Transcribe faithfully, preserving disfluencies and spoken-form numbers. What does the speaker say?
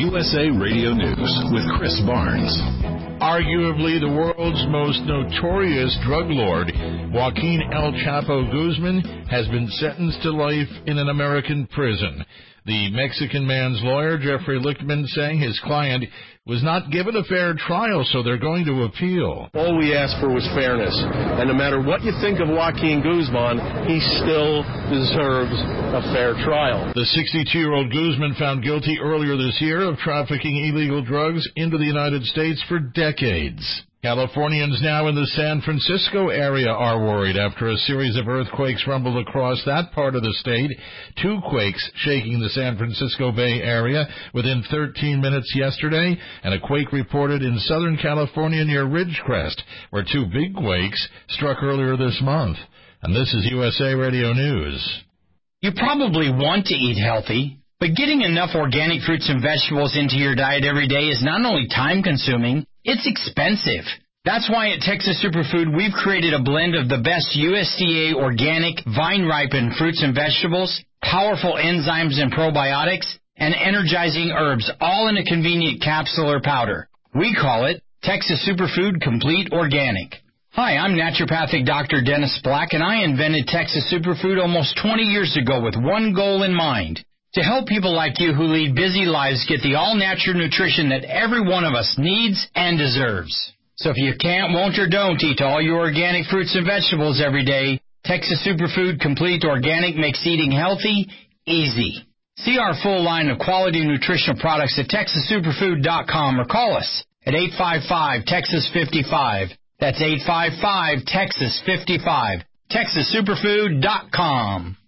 U S A Radio News with Chris Barnes. Arguably the world's most notorious drug lord, Joaquin El Chapo Guzman, has been sentenced to life in an American prison. The Mexican man's lawyer, Jeffrey Lichtman, saying his client was not given a fair trial, so they're going to appeal. All we asked for was fairness, and no matter what you think of Joaquin Guzman, he still deserves a fair trial. The sixty-two-year-old Guzman found guilty earlier this year of trafficking illegal drugs into the United States for decades. Californians now in the San Francisco area are worried after a series of earthquakes rumbled across that part of the state. Two quakes shaking the San Francisco Bay Area within thirteen minutes yesterday, and a quake reported in Southern California near Ridgecrest, where two big quakes struck earlier this month. And this is U S A Radio News. You probably want to eat healthy, but getting enough organic fruits and vegetables into your diet every day is not only time-consuming, it's expensive. That's why at Texas Superfood, we've created a blend of the best U S D A organic, vine-ripened fruits and vegetables, powerful enzymes and probiotics, and energizing herbs, all in a convenient capsule or powder. We call it Texas Superfood Complete Organic. Hi, I'm naturopathic Doctor Dennis Black, and I invented Texas Superfood almost twenty years ago with one goal in mind: to help people like you who lead busy lives get the all-natural nutrition that every one of us needs and deserves. So if you can't, won't, or don't eat all your organic fruits and vegetables every day, Texas Superfood Complete Organic makes eating healthy easy. See our full line of quality nutritional products at texas superfood dot com or call us at eight five five, Texas fifty-five. That's eight five five, Texas fifty-five. texas superfood dot com.